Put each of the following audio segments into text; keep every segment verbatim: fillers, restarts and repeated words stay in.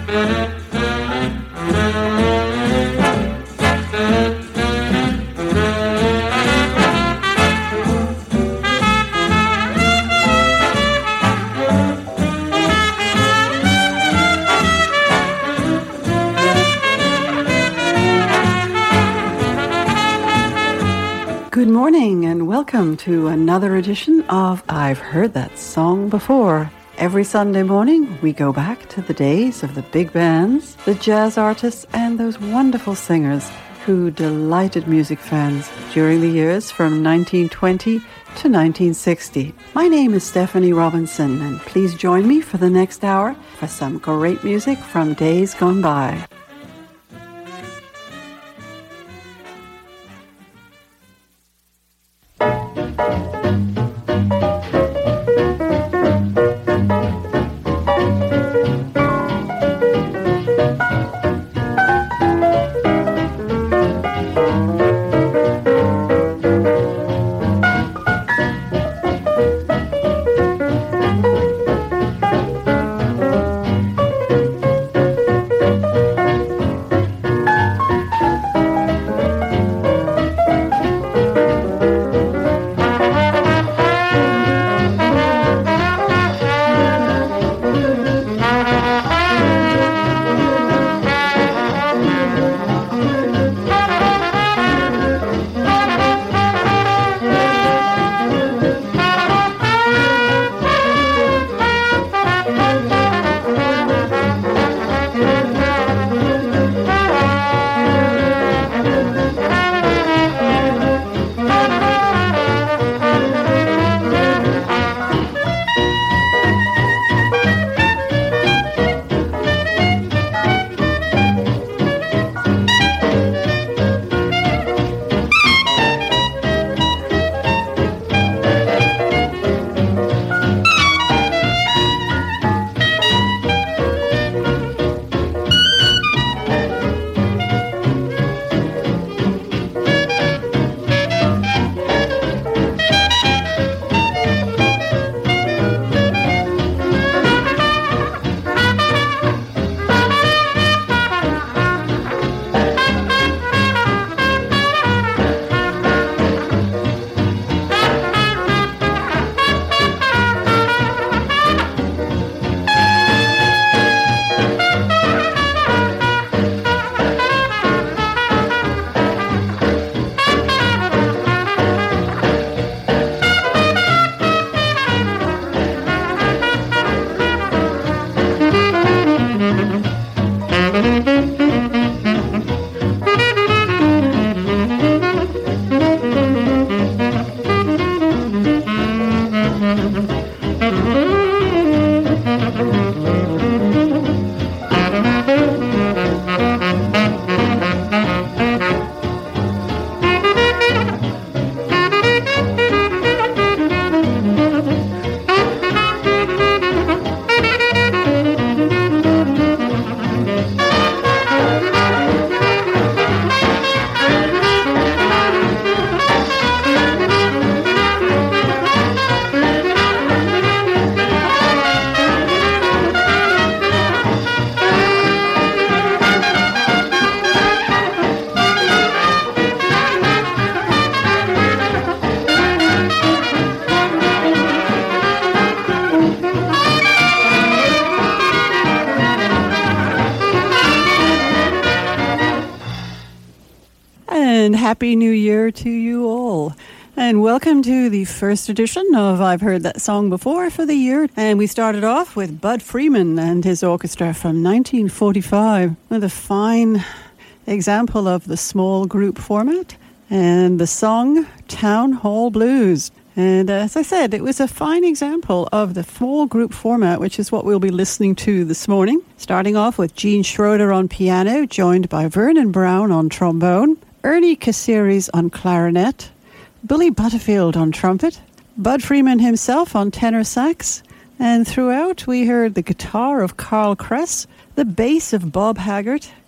Good morning and welcome to another edition of I've Heard That Song Before. Every Sunday morning we go back to the days of the big bands, the jazz artists and those wonderful singers who delighted music fans during the years from nineteen twenty to nineteen sixty. My name is Stephanie Robinson and please join me for the next hour for some great music from days gone by. Happy New Year to you all. And welcome to the first edition of I've Heard That Song Before for the year. And we started off with Bud Freeman and his orchestra from nineteen forty-five with a fine example of the small group format and the song Town Hall Blues. And as I said, it was a fine example of the full group format, which is what we'll be listening to this morning. Starting off with Gene Schroeder on piano, joined by Vernon Brown on trombone, Ernie Caceres on clarinet, Billy Butterfield on trumpet, Bud Freeman himself on tenor sax, and throughout we heard the guitar of Carl Kress, the bass of Bob Haggart,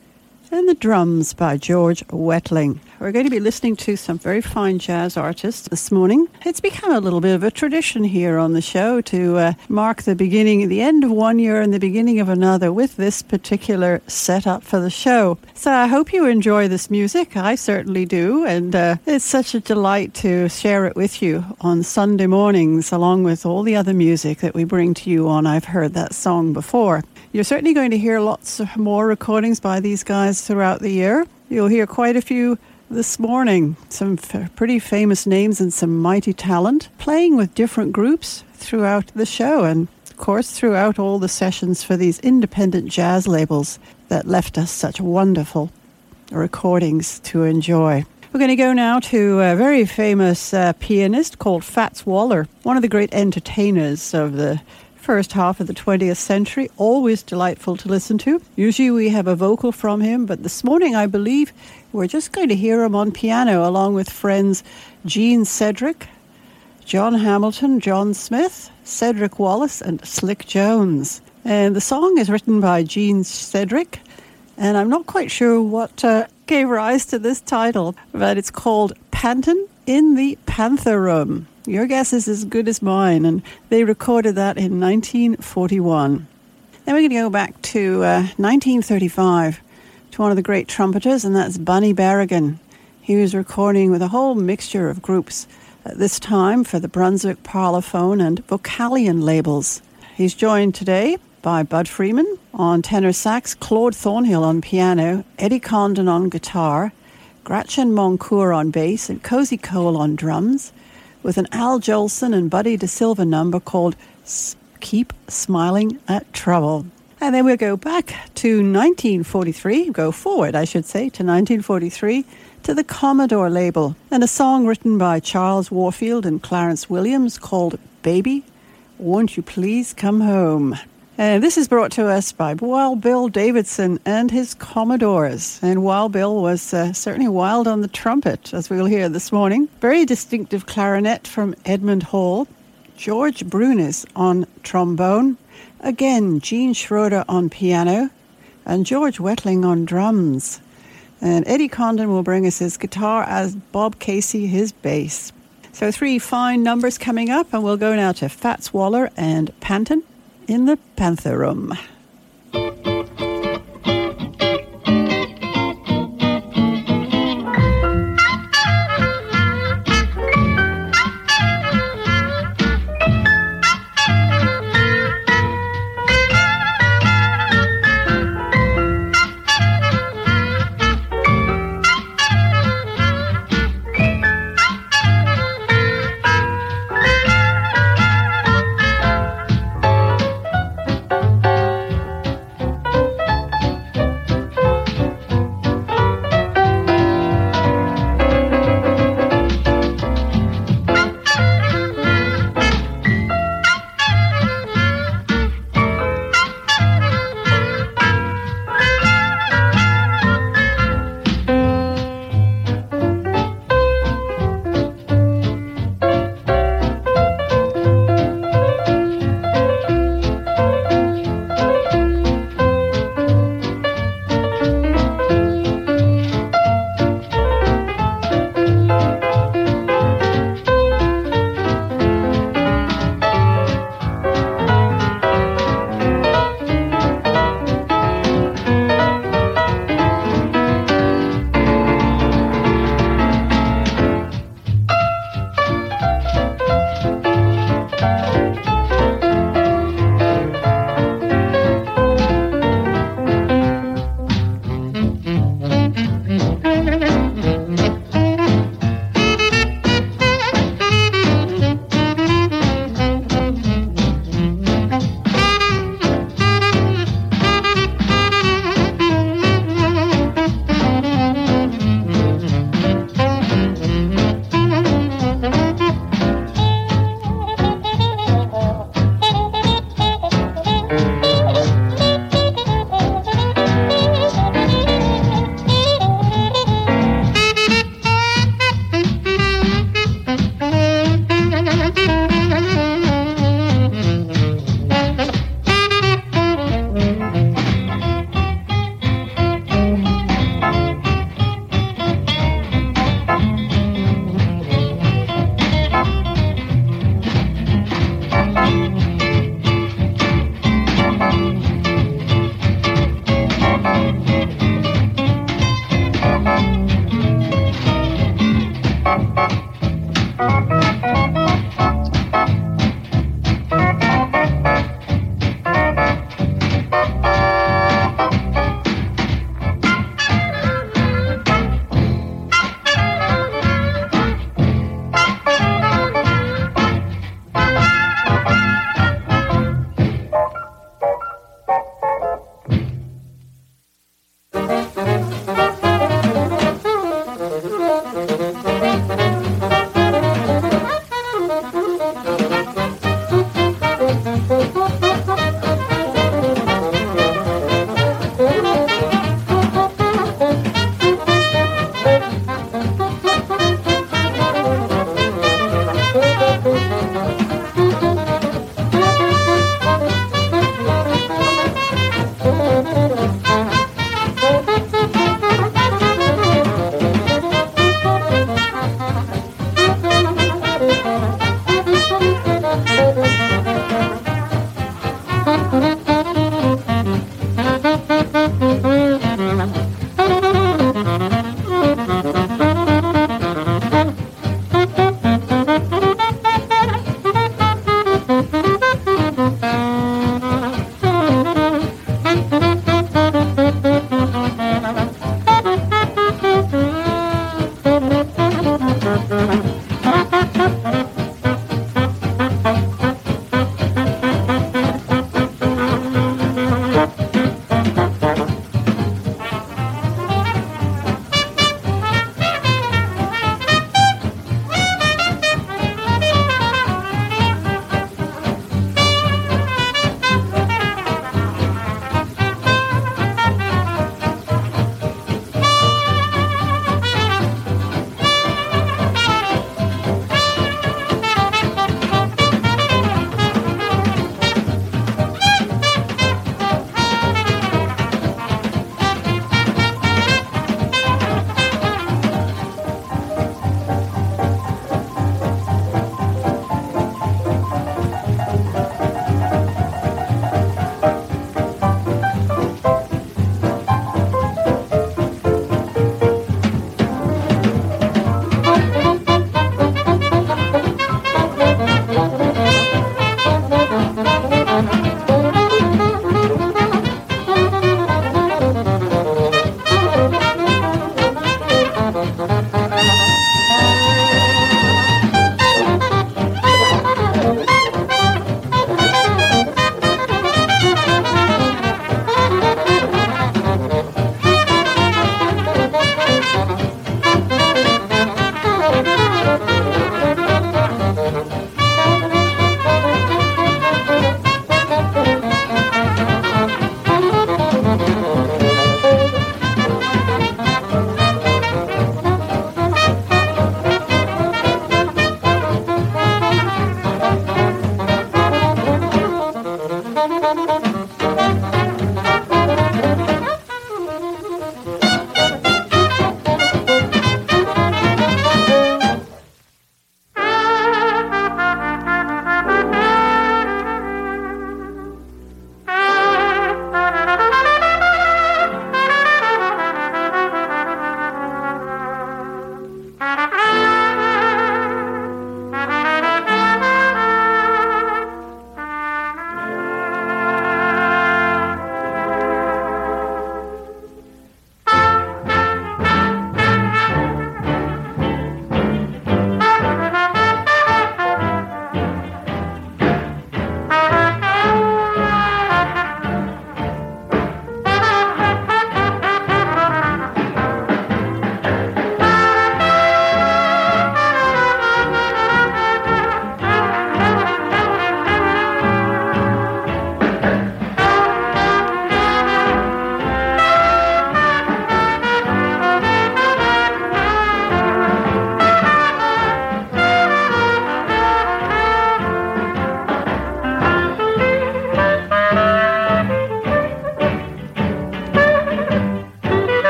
and the drums by George Wettling. We're going to be listening to some very fine jazz artists this morning. It's become a little bit of a tradition here on the show to uh, mark the beginning, the end of one year and the beginning of another with this particular setup for the show. So I hope you enjoy this music. I certainly do, and uh, it's such a delight to share it with you on Sunday mornings along with all the other music that we bring to you on I've Heard That Song Before. You're certainly going to hear lots of more recordings by these guys throughout the year. You'll hear quite a few this morning, some f- pretty famous names and some mighty talent, playing with different groups throughout the show and, of course, throughout all the sessions for these independent jazz labels that left us such wonderful recordings to enjoy. We're going to go now to a very famous uh, pianist called Fats Waller, one of the great entertainers of the first half of the twentieth century, always delightful to listen to. Usually we have a vocal from him, but this morning I believe we're just going to hear him on piano along with friends Gene Cedric, John Hamilton, John Smith, Cedric Wallace, and Slick Jones. And the song is written by Gene Cedric, and I'm not quite sure what uh, gave rise to this title, but it's called Panton in the Panther Room. Your guess is as good as mine, and they recorded that in nineteen forty-one. Then we're going to go back to uh, nineteen thirty-five to one of the great trumpeters, and that's Bunny Berrigan. He was recording with a whole mixture of groups at this time for the Brunswick Parlophone and Vocalion labels. He's joined today by Bud Freeman on tenor sax, Claude Thornhill on piano, Eddie Condon on guitar, Gretchen Moncourt on bass, and Cozy Cole on drums, with an Al Jolson and Buddy DeSilva number called Keep Smiling at Trouble. And then we'll go back to nineteen forty-three, go forward, I should say, to nineteen forty-three, to the Commodore label, and a song written by Charles Warfield and Clarence Williams called Baby, Won't You Please Come Home. And this is brought to us by Wild Bill Davidson and his Commodores. And Wild Bill was uh, certainly wild on the trumpet, as we'll hear this morning. Very distinctive clarinet from Edmund Hall. George Brunis on trombone. Again, Gene Schroeder on piano. And George Wettling on drums. And Eddie Condon will bring us his guitar as Bob Casey his bass. So three fine numbers coming up, and we'll go now to Fats Waller and Panton in the Panther Room.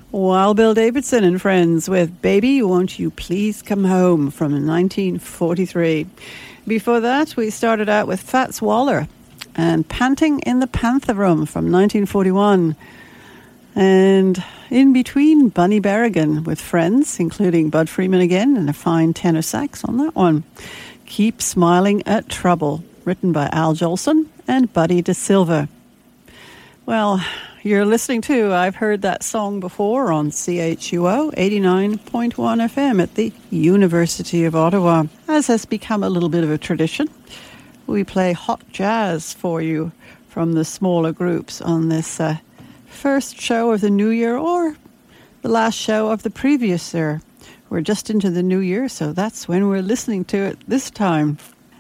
Wild Bill Davidson and Friends with Baby, Won't You Please Come Home from nineteen forty-three. Before that, we started out with Fats Waller and Panting in the Panther Room from nineteen forty-one. And in between, Bunny Berrigan with Friends, including Bud Freeman again and a fine tenor sax on that one. Keep Smiling at Trouble, written by Al Jolson and Buddy DeSilva. Well, you're listening to I've Heard That Song Before on C H U O eighty-nine point one F M at the University of Ottawa. As has become a little bit of a tradition, we play hot jazz for you from the smaller groups on this uh, first show of the new year or the last show of the previous year. We're just into the new year, so that's when we're listening to it this time.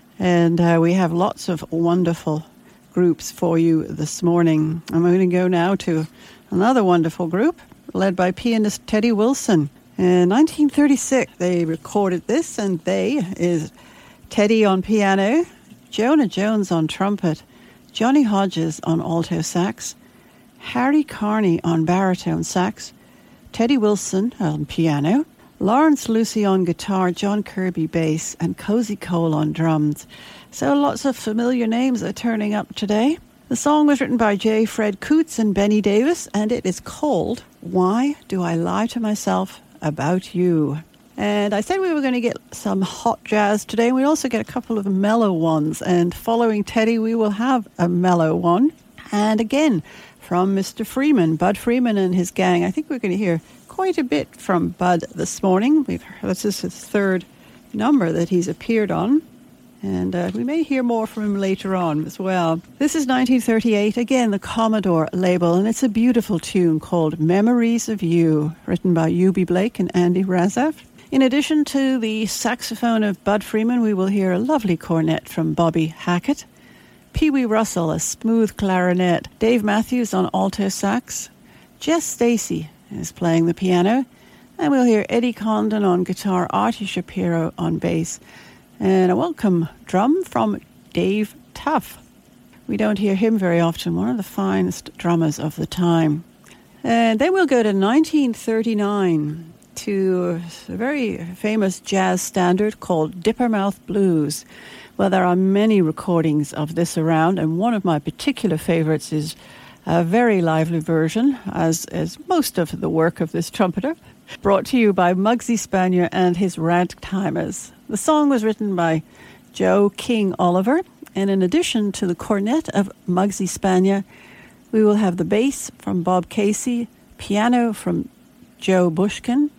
And uh, we have lots of wonderful groups for you this morning. I'm going to go now to another wonderful group led by pianist Teddy Wilson. In nineteen thirty-six, they recorded this, and they is Teddy on piano, Jonah Jones on trumpet, Johnny Hodges on alto sax, Harry Carney on baritone sax, Teddy Wilson on piano, Lawrence Lucy on guitar, John Kirby bass, and Cozy Cole on drums. So lots of familiar names are turning up today. The song was written by J. Fred Coots and Benny Davis, and it is called Why Do I Lie to Myself About You? And I said we were going to get some hot jazz today, and we also get a couple of mellow ones. And following Teddy, we will have a mellow one. And again, from Mister Freeman, Bud Freeman and his gang. I think we're going to hear quite a bit from Bud this morning. We've heard, this is his third number that he's appeared on. And uh, we may hear more from him later on as well. This is nineteen thirty-eight, again, the Commodore label, and it's a beautiful tune called Memories of You, written by U B Blake and Andy Razaf. In addition to the saxophone of Bud Freeman, we will hear a lovely cornet from Bobby Hackett, Pee Wee Russell, a smooth clarinet, Dave Matthews on alto sax, Jess Stacy is playing the piano, and we'll hear Eddie Condon on guitar, Artie Shapiro on bass, and a welcome drum from Dave Tuff. We don't hear him very often, one of the finest drummers of the time. And then we'll go to nineteen thirty-nine to a very famous jazz standard called Dippermouth Blues. Well, there are many recordings of this around, and one of my particular favorites is a very lively version, as is most of the work of this trumpeter, brought to you by Muggsy Spanier and his Ragtimers. The song was written by Joe King Oliver, and in addition to the cornet of Muggsy Spanier, we will have the bass from Bob Casey, piano from Joe Bushkin,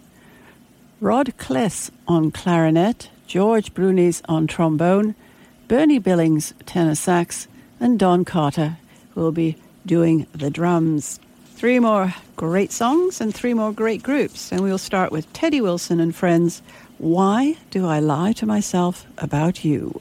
Rod Kless on clarinet, George Brunis on trombone, Bernie Billings tenor sax, and Don Carter will be doing the drums. Three more great songs and three more great groups, and we'll start with Teddy Wilson and Friends, Why Do I Lie to Myself About You?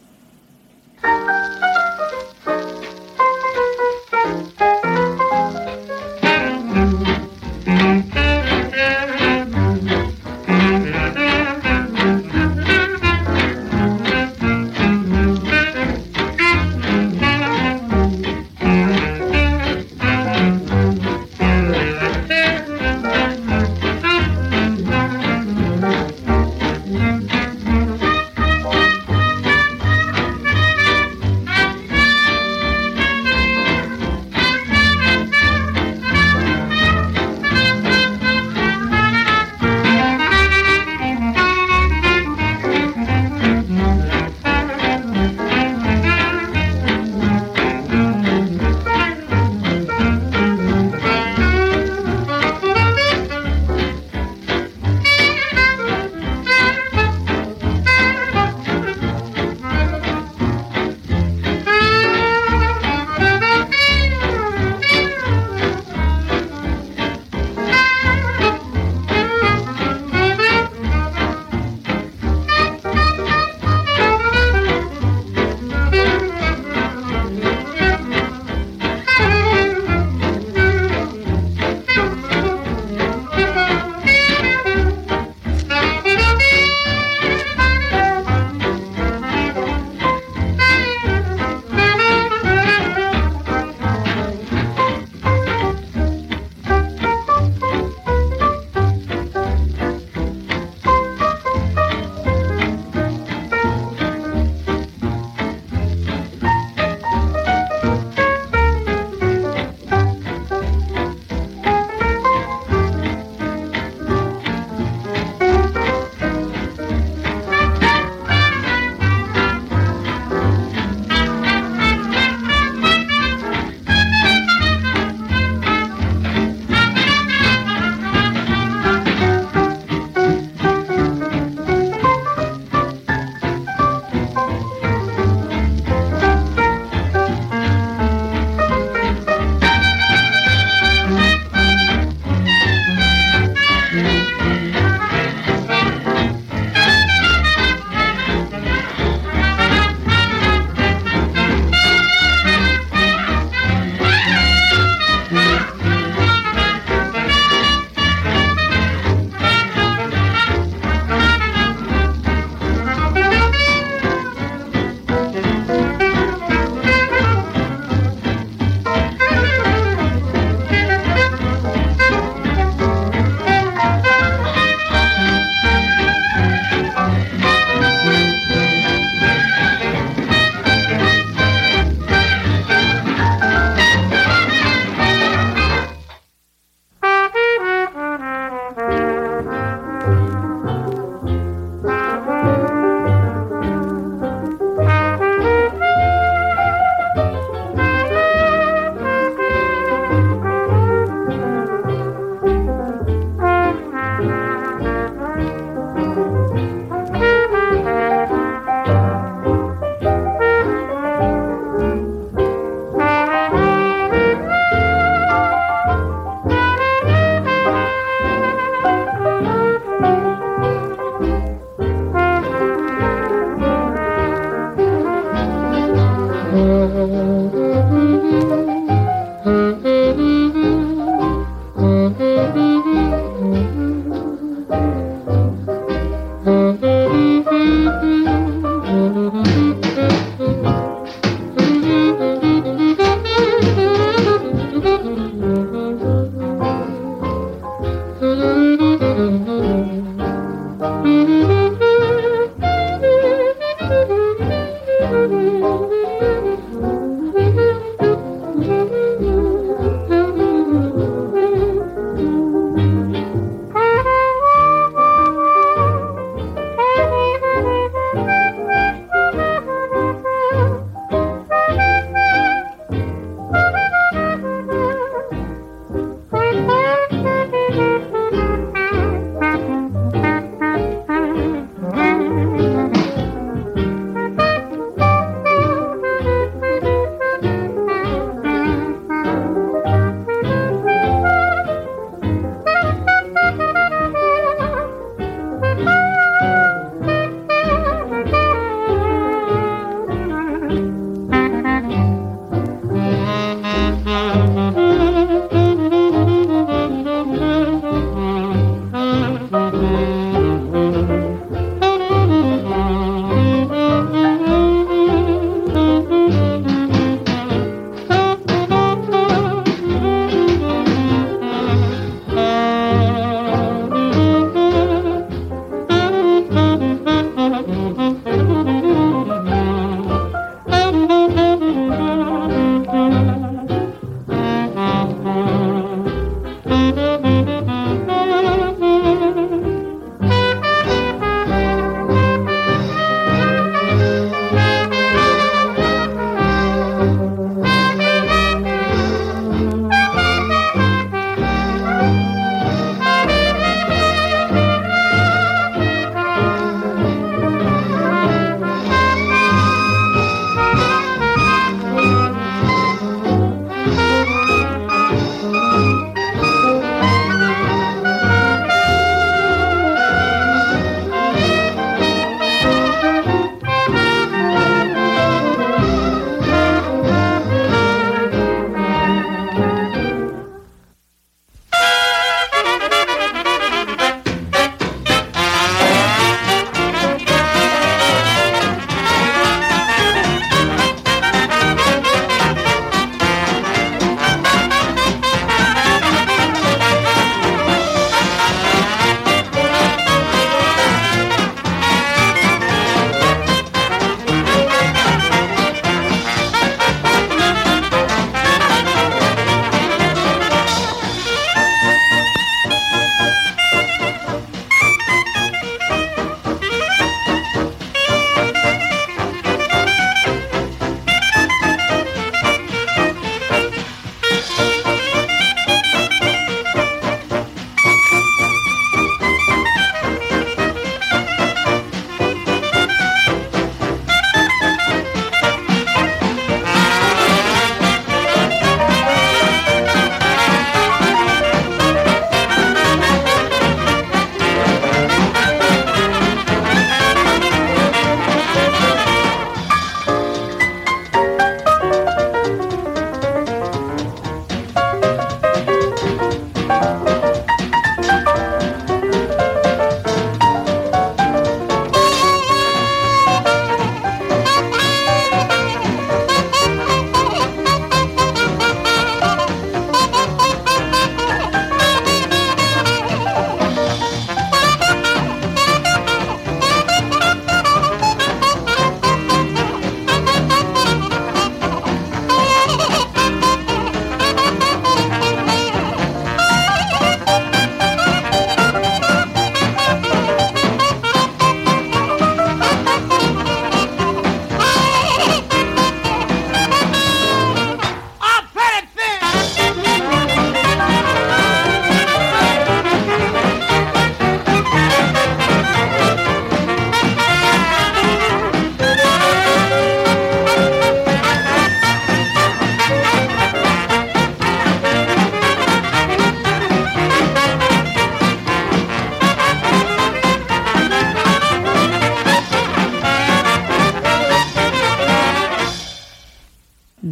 Thank you.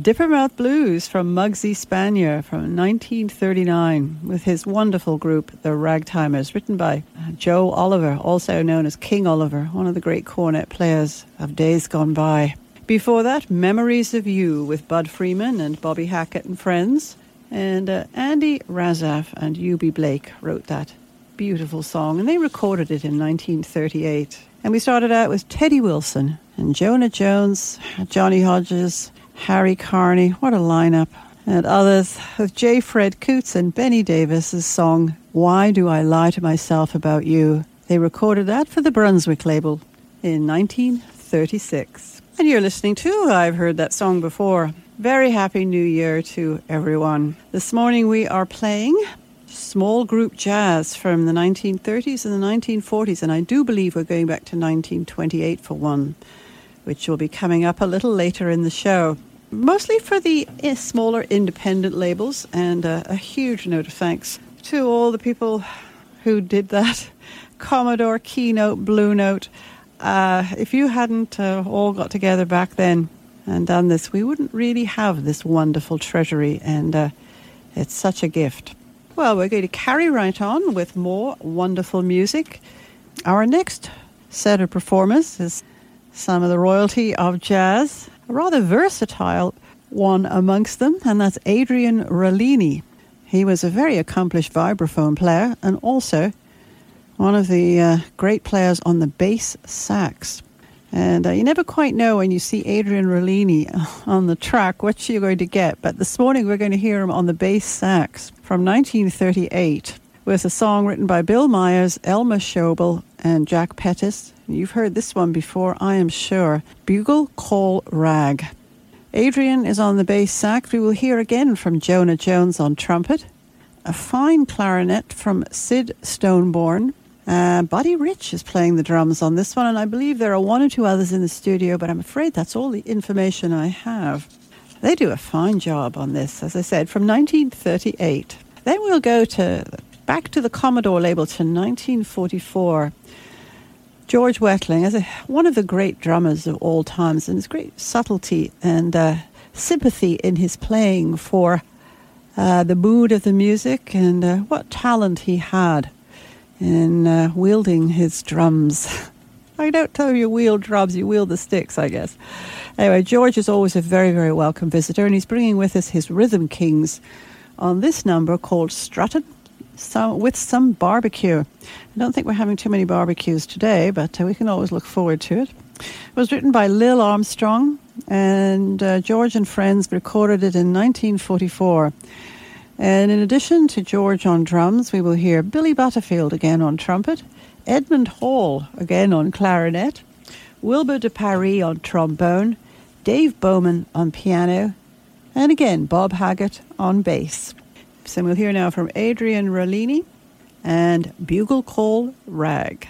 Dippermouth Blues from Muggsy Spanier from nineteen thirty-nine with his wonderful group, the Ragtimers, written by Joe Oliver, also known as King Oliver, one of the great cornet players of days gone by. Before that, Memories of You with Bud Freeman and Bobby Hackett and Friends. And uh, Andy Razaf and Eubie Blake wrote that beautiful song, and they recorded it in nineteen thirty-eight. And we started out with Teddy Wilson and Jonah Jones, Johnny Hodges, Harry Carney, what a lineup, and others with J. Fred Coots and Benny Davis's song, Why Do I Lie to Myself About You? They recorded that for the Brunswick label in nineteen thirty-six. And you're listening to I've Heard That Song Before. Very happy New Year to everyone. This morning we are playing small group jazz from the nineteen thirties and the nineteen forties, and I do believe we're going back to nineteen twenty-eight for one, which will be coming up a little later in the show. Mostly for the smaller independent labels, and uh, a huge note of thanks to all the people who did that. Commodore, Keynote, Blue Note. Uh, if you hadn't uh, all got together back then and done this, we wouldn't really have this wonderful treasury, and uh, it's such a gift. Well, we're going to carry right on with more wonderful music. Our next set of performers is some of the royalty of jazz, a rather versatile one amongst them, and that's Adrian Rollini. He was a very accomplished vibraphone player and also one of the uh, great players on the bass sax. And uh, you never quite know when you see Adrian Rollini on the track what you're going to get. But this morning we're going to hear him on the bass sax from nineteen thirty-eight with a song written by Bill Myers, Elmer Schobel, and Jack Pettis. You've heard this one before, I am sure. Bugle Call Rag. Adrian is on the bass sax. We will hear again from Jonah Jones on trumpet. A fine clarinet from Sid Stoneborn. Uh, Buddy Rich is playing the drums on this one, and I believe there are one or two others in the studio, but I'm afraid that's all the information I have. They do a fine job on this, as I said, from nineteen thirty-eight. Then we'll go to back to the Commodore label to nineteen forty-four. George Wettling is a, one of the great drummers of all times, and his great subtlety and uh, sympathy in his playing for uh, the mood of the music, and uh, what talent he had in uh, wielding his drums. I don't tell you wield drums, you wield the sticks, I guess. Anyway, George is always a very, very welcome visitor, and he's bringing with us his Rhythm Kings on this number called Struttin' some, with some barbecue. I don't think we're having too many barbecues today, but uh, we can always look forward to it. It was written by Lil Armstrong, and uh, George and Friends recorded it in nineteen forty-four. And in addition to George on drums, we will hear Billy Butterfield again on trumpet, Edmund Hall again on clarinet, Wilbur de Paris on trombone, Dave Bowman on piano, and again Bob Haggart on bass. So we'll hear now from Adrian Rollini and Bugle Call Rag.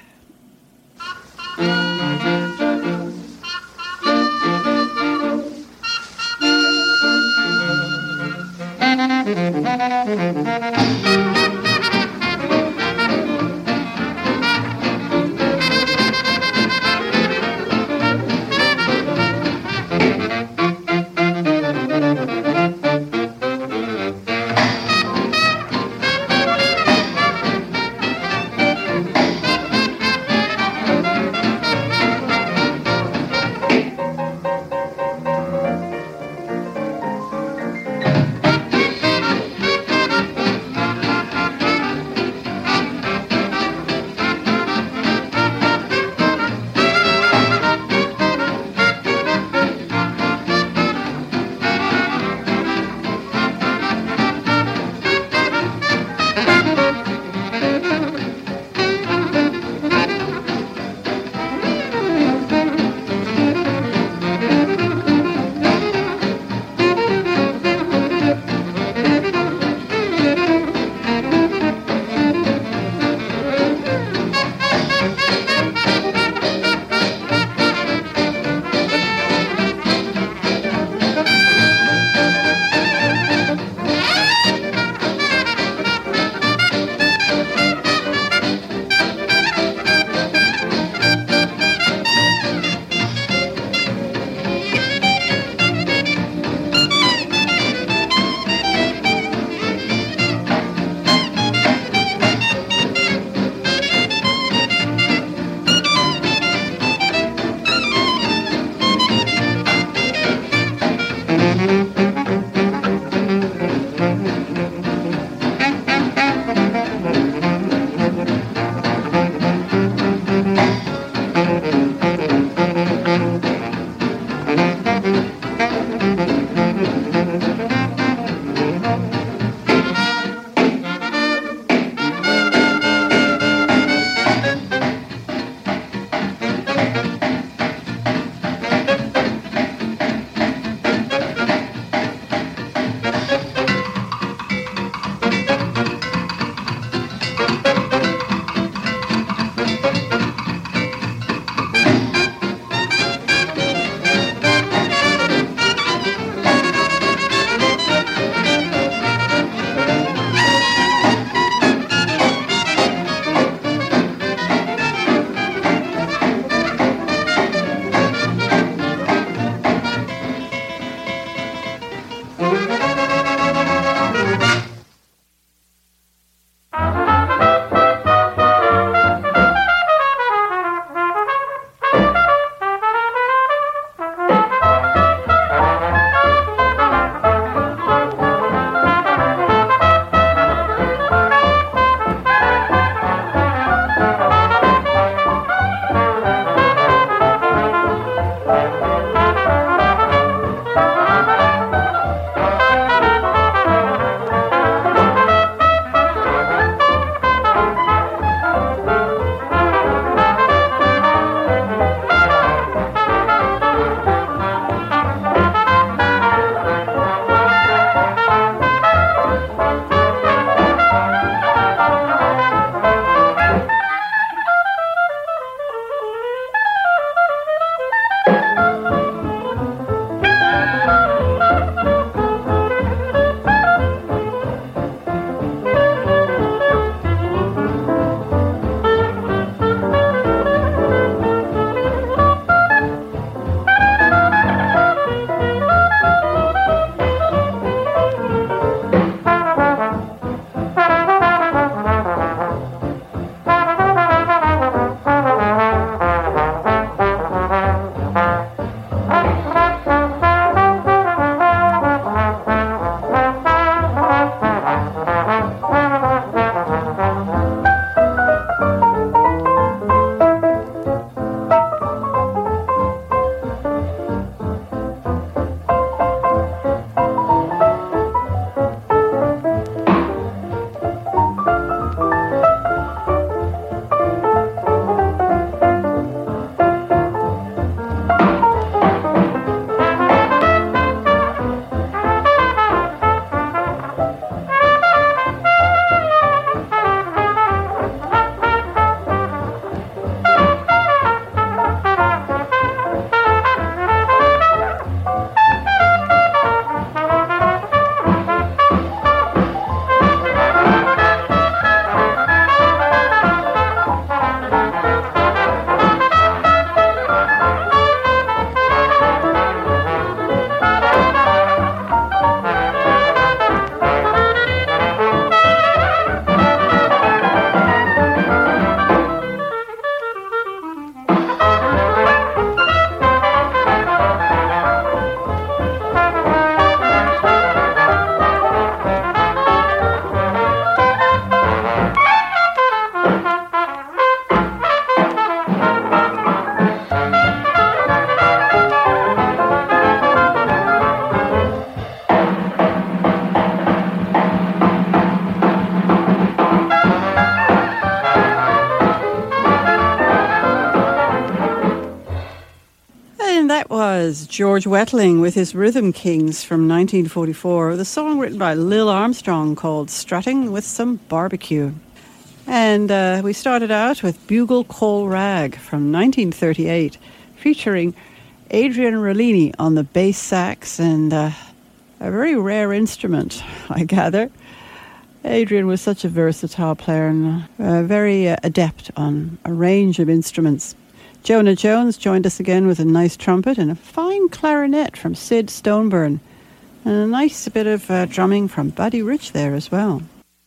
That was George Wettling with his Rhythm Kings from nineteen forty-four, the song written by Lil Armstrong called Strutting with Some Barbecue. And uh, we started out with Bugle Call Rag from nineteen thirty-eight, featuring Adrian Rollini on the bass sax, and uh, a very rare instrument, I gather. Adrian was such a versatile player and uh, very uh, adept on a range of instruments. Jonah Jones joined us again with a nice trumpet and a fine clarinet from Sid Stoneburn, and a nice bit of uh, drumming from Buddy Rich there as well.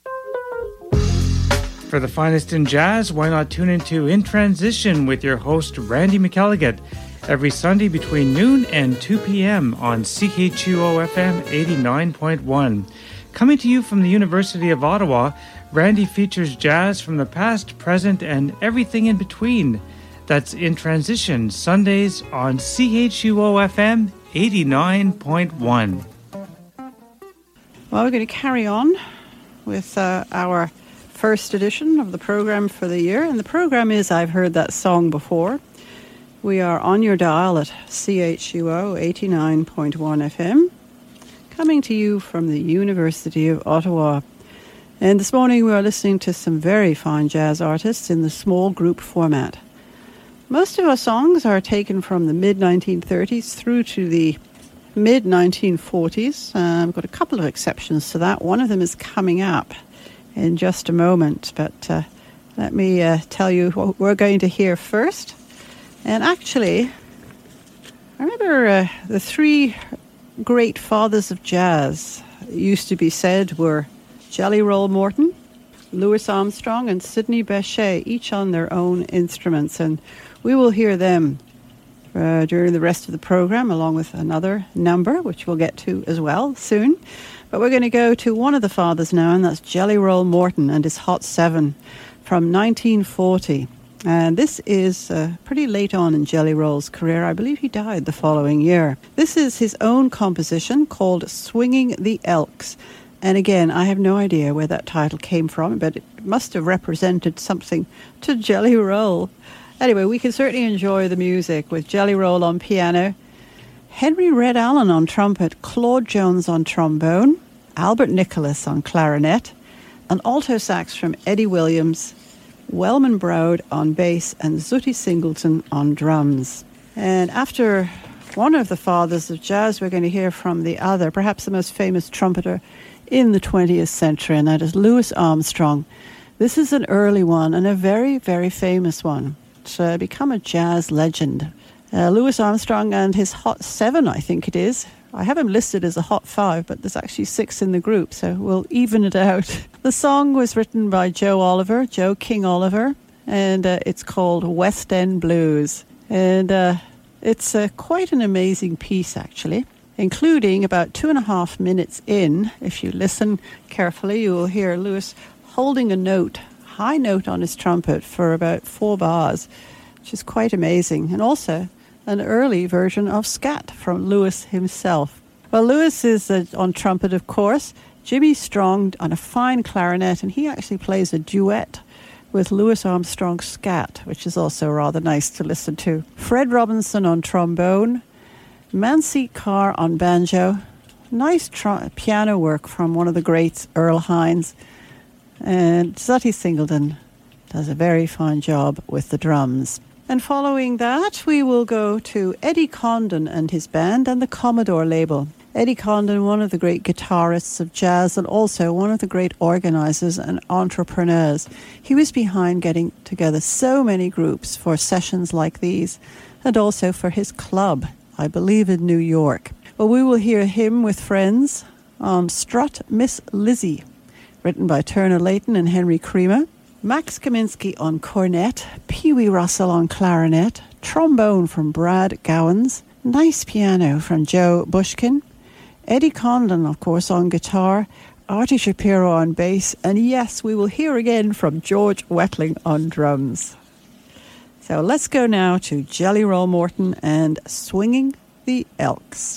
For the finest in jazz, why not tune into In Transition with your host Randy McElligott every Sunday between noon and two p.m. on C H U O F M eighty-nine point one. Coming to you from the University of Ottawa, Randy features jazz from the past, present, and everything in between. That's In Transition, Sundays on C H U O F M eighty-nine point one. Well, we're going to carry on with uh, our first edition of the program for the year. And the program is I've Heard That Song Before. We are on your dial at C H U O eighty-nine point one F M, coming to you from the University of Ottawa. And this morning we are listening to some very fine jazz artists in the small group format. Most of our songs are taken from the mid nineteen thirties through to the mid nineteen forties. Uh, I've got a couple of exceptions to that. One of them is coming up in just a moment, but uh, let me uh, tell you what we're going to hear first. And actually, I remember uh, the three great fathers of jazz used to be said were Jelly Roll Morton, Louis Armstrong, and Sidney Bechet, each on their own instruments. And we will hear them uh, during the rest of the program, along with another number, which we'll get to as well soon. But we're going to go to one of the fathers now, and that's Jelly Roll Morton and his Hot Seven from nineteen forty. And this is uh, pretty late on in Jelly Roll's career. I believe he died the following year. This is his own composition called Swinging the Elks. And again, I have no idea where that title came from, but it must have represented something to Jelly Roll. Anyway, we can certainly enjoy the music with Jelly Roll on piano, Henry Red Allen on trumpet, Claude Jones on trombone, Albert Nicholas on clarinet, an alto sax from Eddie Williams, Wellman Browd on bass, and Zutty Singleton on drums. And after one of the fathers of jazz, we're going to hear from the other, perhaps the most famous trumpeter in the twentieth century, and that is Louis Armstrong. This is an early one and a very, very famous one. It's uh, become a jazz legend. Uh, Louis Armstrong and his Hot Seven, I think it is. I have him listed as a Hot Five, but there's actually six in the group, so we'll even it out. The song was written by Joe Oliver, Joe King Oliver, and uh, it's called West End Blues. And uh, it's uh, quite an amazing piece, actually, including about two and a half minutes in. If you listen carefully, you will hear Louis holding a note, high note on his trumpet for about four bars, which is quite amazing. And also an early version of scat from Louis himself. Well, Louis is uh, on trumpet, of course, Jimmy Strong on a fine clarinet, and he actually plays a duet with Louis Armstrong's scat, which is also rather nice to listen to. Fred Robinson on trombone, Mansi Carr on banjo, nice tr- piano work from one of the greats, Earl Hines, and Zutty Singleton does a very fine job with the drums. And following that, we will go to Eddie Condon and his band and the Commodore label. Eddie Condon, one of the great guitarists of jazz and also one of the great organizers and entrepreneurs. He was behind getting together so many groups for sessions like these, and also for his club, I believe in New York. Well, we will hear him with friends on Strut Miss Lizzie, written by Turner Layton and Henry Creamer. Max Kaminsky on cornet, Pee Wee Russell on clarinet, trombone from Brad Gowans, nice piano from Joe Bushkin, Eddie Condon, of course, on guitar, Artie Shapiro on bass, and yes, we will hear again from George Wettling on drums. So let's go now to Jelly Roll Morton and Swinging the Elks.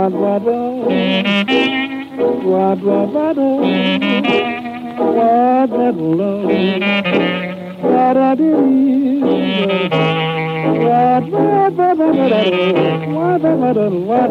What, what, what, what, what, what, that love, what I did, what, what, what, what, what, what, what,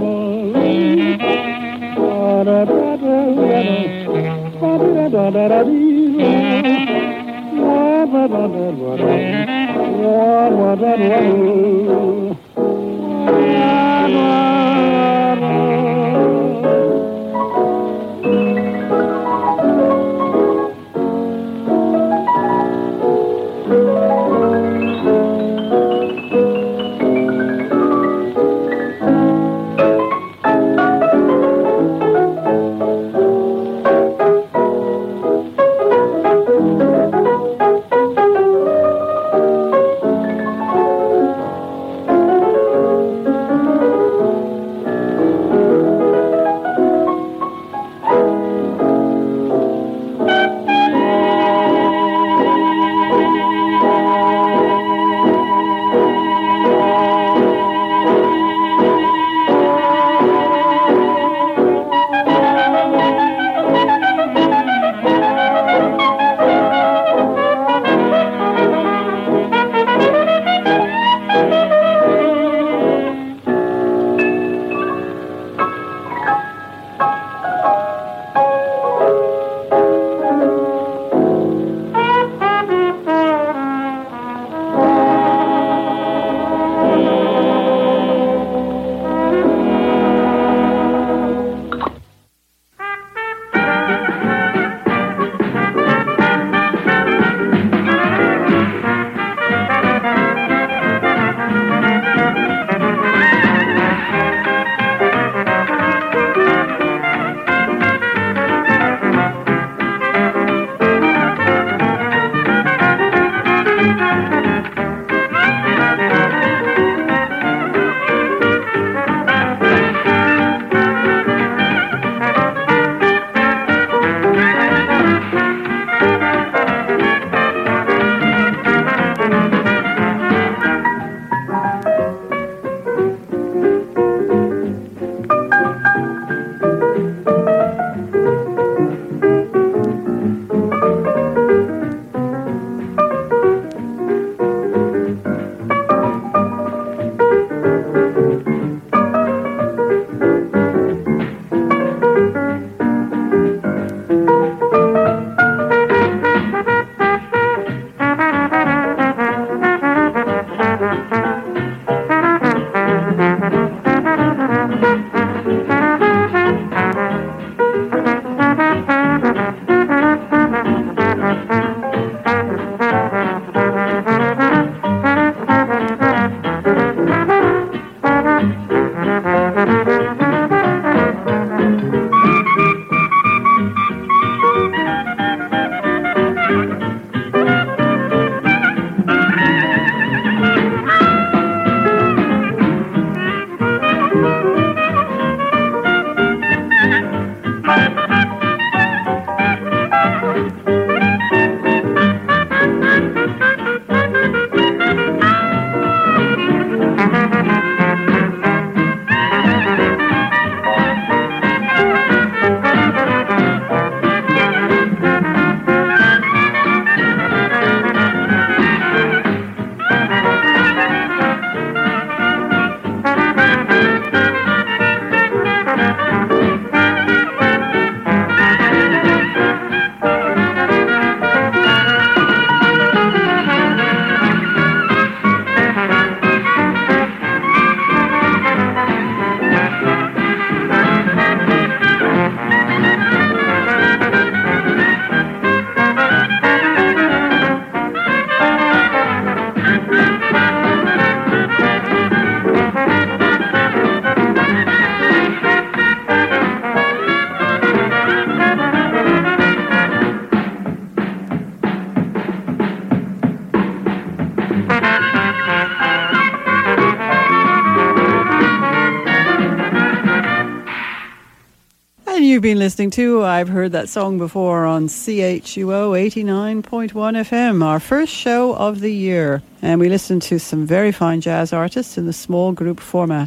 you've been listening to I've Heard That Song Before on C H U O eighty-nine point one F M, our first show of the year. And we listened to some very fine jazz artists in the small group format.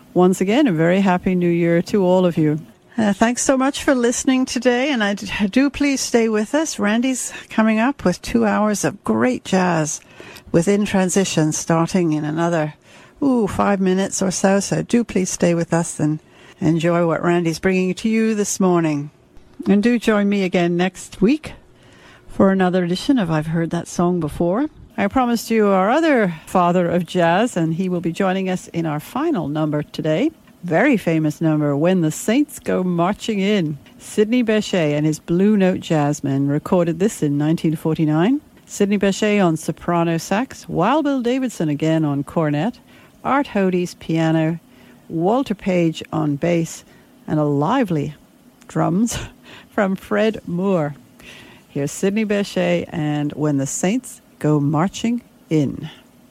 once again, a very happy new year to all of you. Uh, thanks so much for listening today, and I do please stay with us. Randy's coming up with two hours of great jazz within transition, starting in another, ooh, five minutes or so. So do please stay with us and enjoy what Randy's bringing to you this morning. And do join me again next week for another edition of I've Heard That Song Before. I promised you our other father of jazz, and he will be joining us in our final number today. Very famous number, When the Saints Go Marching In. Sidney Bechet and his Blue Note Jazzmen recorded this in nineteen forty-nine. Sidney Bechet on soprano sax, Wild Bill Davidson again on cornet, Art Hodes piano, Walter Page on bass, and a lively drums from Fred Moore. Here's Sidney Bechet and When the Saints Go Marching In.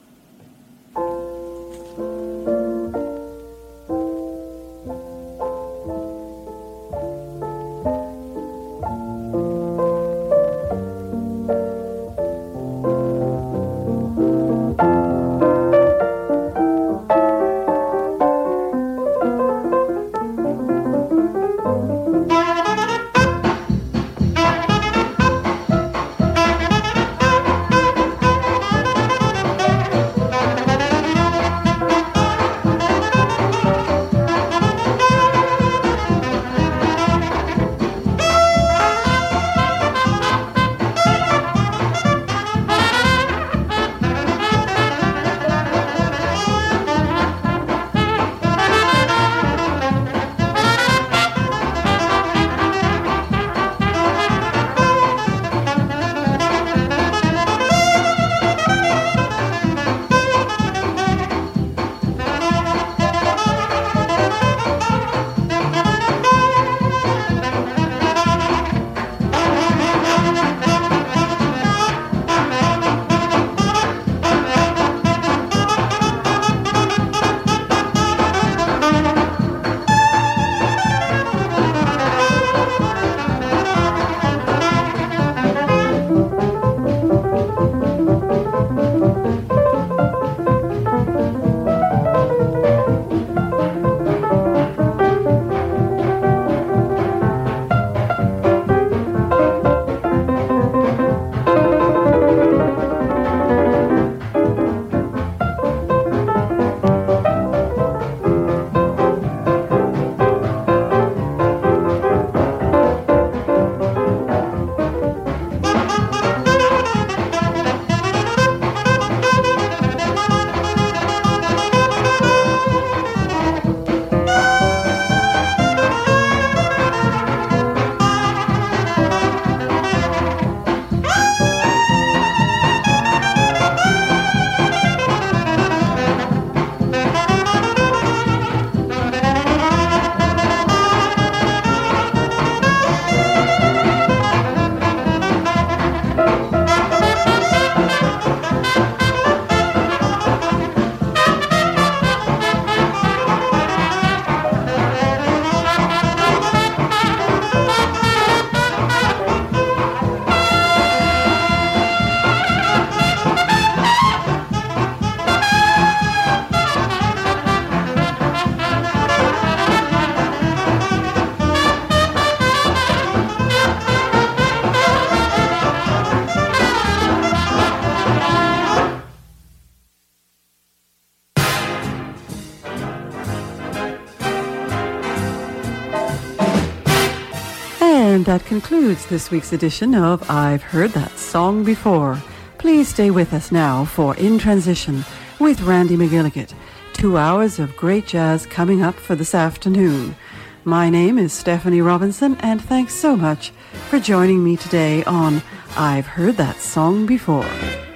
And that concludes this week's edition of I've Heard That Song Before. Please stay with us now for In Transition with Randy McGilligan. Two hours of great jazz coming up for this afternoon. My name is Stephanie Robinson, and thanks so much for joining me today on I've Heard That Song Before.